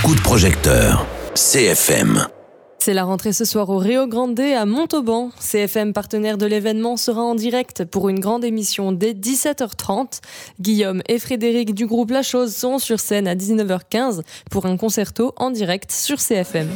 Coup de projecteur, CFM. C'est la rentrée ce soir au Rio Grande à Montauban. CFM, partenaire de l'événement, sera en direct pour une grande émission dès 17h30. Guillaume et Frédéric du groupe La Chose seront sur scène à 19h15 pour un concerto en direct sur CFM.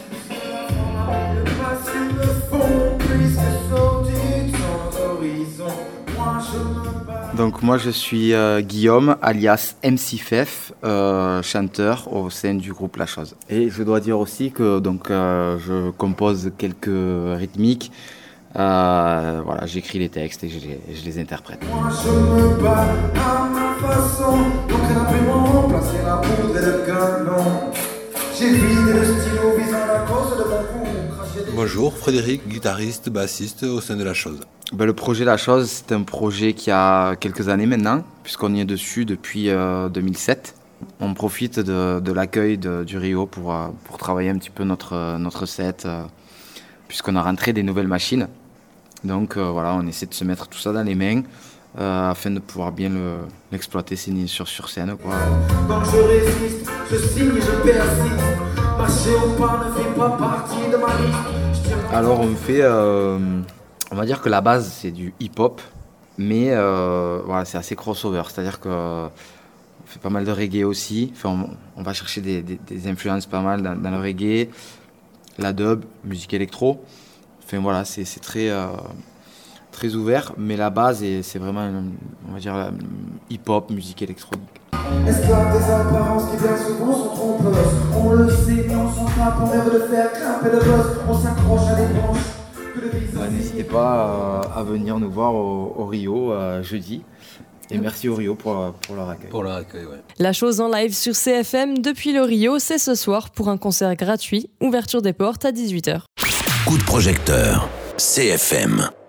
Donc moi je suis Guillaume alias MC Fef, chanteur au sein du groupe La Chose. Et je dois dire aussi que je compose quelques rythmiques, voilà, j'écris les textes et je les interprète. Moi je me bats à ma façon, donc rapidement remplacer la poudre et le canon. J'ai vidé le stylo visant la cause de mon cou. Bonjour, Frédéric, guitariste, bassiste au sein de La Chose. Le projet La Chose, c'est un projet qui a quelques années maintenant, puisqu'on y est dessus depuis 2007. On profite de l'accueil du Rio pour travailler un petit peu notre set, puisqu'on a rentré des nouvelles machines. Donc voilà, on essaie de se mettre tout ça dans les mains afin de pouvoir bien l'exploiter sur scène, quoi. Donc je résiste, je signe, je persiste. Marcher au pas ne fait pas partie de ma liste. Alors on fait... on va dire que la base c'est du hip-hop, mais voilà, c'est assez crossover, c'est-à-dire qu'on fait pas mal de reggae aussi. Enfin, on va chercher des influences pas mal dans le reggae, la dub, musique électro. Enfin voilà, c'est très ouvert, mais la base c'est vraiment, on va dire, hip-hop, musique électronique. Esclave des apparences qui bien souvent sont trompeuses. On le sait, mais on s'en tape, on rêve de faire grimper le buzz. On s'accroche à des branches. N'hésitez pas à venir nous voir au Rio jeudi. Et merci au Rio pour leur accueil. Pour leur accueil, ouais. La Chose en live sur CFM depuis le Rio, c'est ce soir pour un concert gratuit. Ouverture des portes à 18h. Coup de projecteur, CFM.